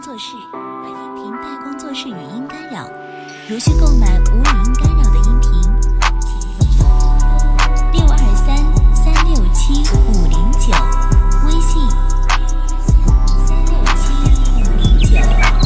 作室，把音频带工作室语音干扰。如需购买无语音干扰的音频，请623-367-509，微信367-509。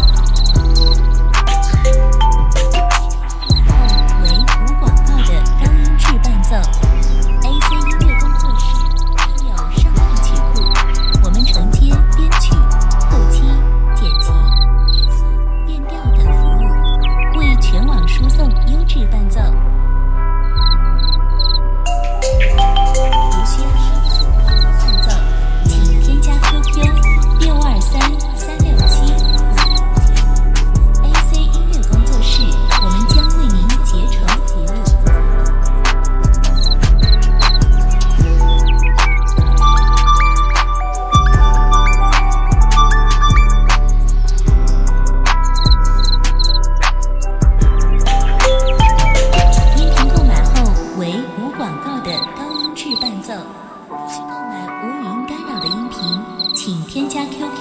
为无广告的高音质伴奏。AC 音乐工作室拥有上万曲库，我们承接编曲、后期、剪辑、变调等服务，为全网输送优质伴奏。如需要收取更多伴奏，请添加 QQ 623-367-509。AC 音乐工作室，我们将为您竭诚服务。音频购买后为无广告的高音质伴奏。需购买无语音干扰的音频，请添加 QQ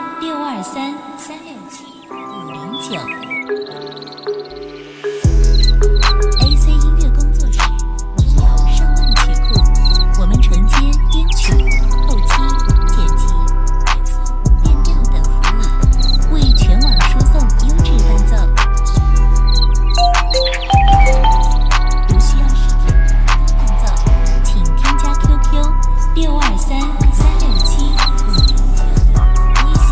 623-367-509。AC 音乐工作室拥有上万曲库，我们承接编曲、后期、剪辑、变调等服务，为全网输送优质伴奏。如需要视频伴奏，请添加 QQ 623-367-509，微信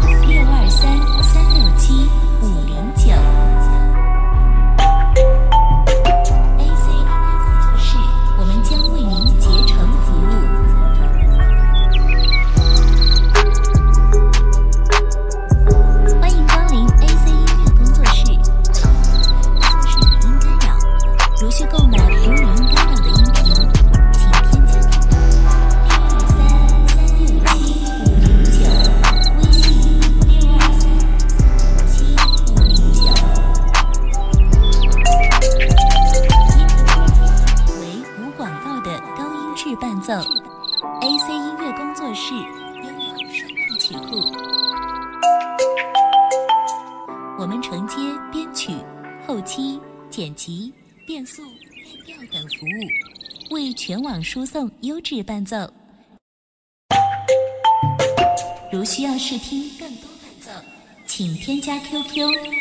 623-367-509。AC 音乐工作室，我们将为您竭诚服务。欢迎光临 AC 音乐工作室，工作室语音干扰。如需购买无语音干扰的音频，请添加623-367-509，微信623-367-509。为无广告的高音质伴奏。AC 音乐工作室拥有上万曲库，我们承接编曲、后期、剪辑、变速、变调等服务，为全网输送优质伴奏。如需要试听更多伴奏，请添加 QQ